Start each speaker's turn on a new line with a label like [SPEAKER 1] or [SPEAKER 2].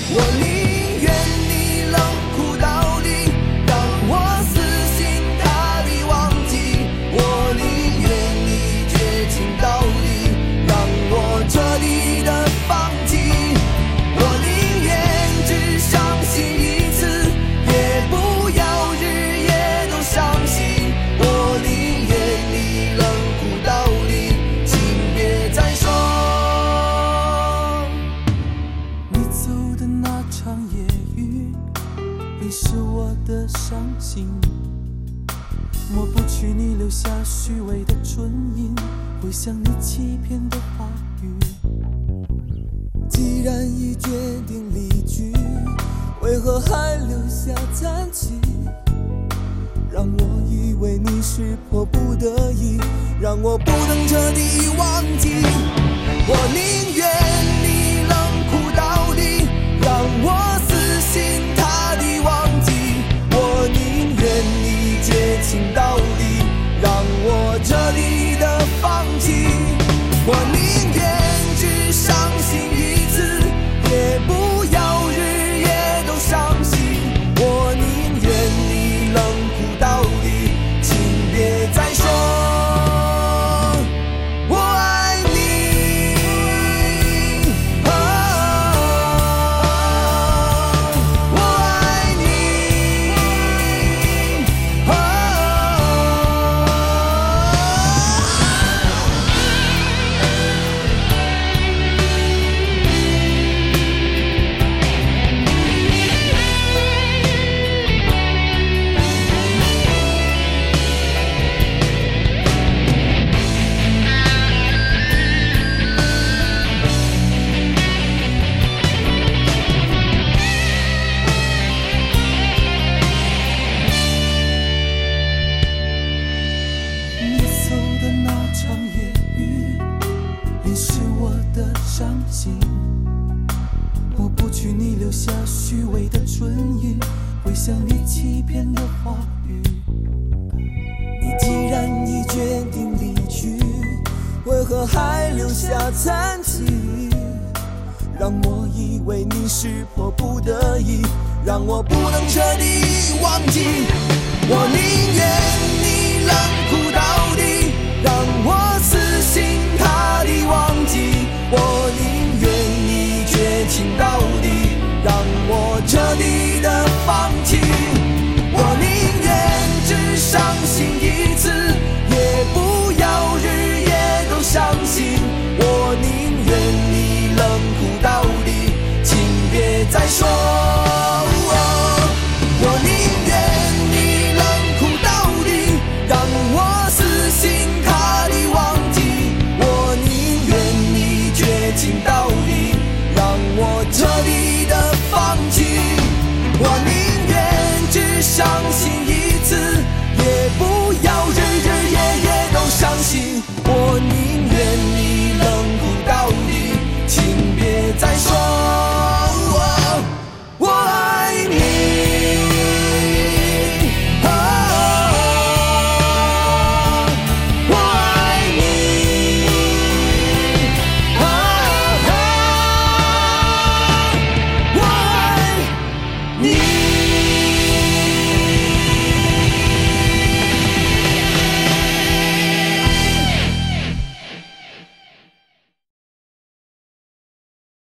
[SPEAKER 1] 我宁愿你冷酷到底，让我死心塌地忘记，我宁愿你绝情到底，让我彻底的放弃，我宁愿只相信一次，也不要日夜都伤心，我宁愿你冷酷到底，请别再说。你走的那场夜雨，淋湿我的伤心，抹不去你留下虚伪的唇印，回想你欺骗的话语。既然已决定离去，为何还留下残疾？让我以为你是迫不得已，让我不能彻底忘记。我宁愿你冷酷到底，让我死心塌地忘记，我宁愿你绝情到底，让我彻底的放弃，我宁愿只相信一次，也不要日夜都伤心，我宁愿你冷酷到底，请别再说我爱你。我爱你。你走的那场夜雨，淋湿我的伤心，抹不去你留下虚伪的唇印，回想你欺骗的话语。你既然已决定离去，为何还留下残疾？让我以为你是迫不得已，让我不能彻底忘记，我宁愿你冷酷到底，让我死心塌地忘记，我宁愿你绝情到底，让我彻底的放弃，我宁愿只相信一次，也不要日夜都伤心，我宁愿你冷酷到底，请别再说我宁愿你冷酷到底，让我死心塌地忘记，我宁愿你绝情到底。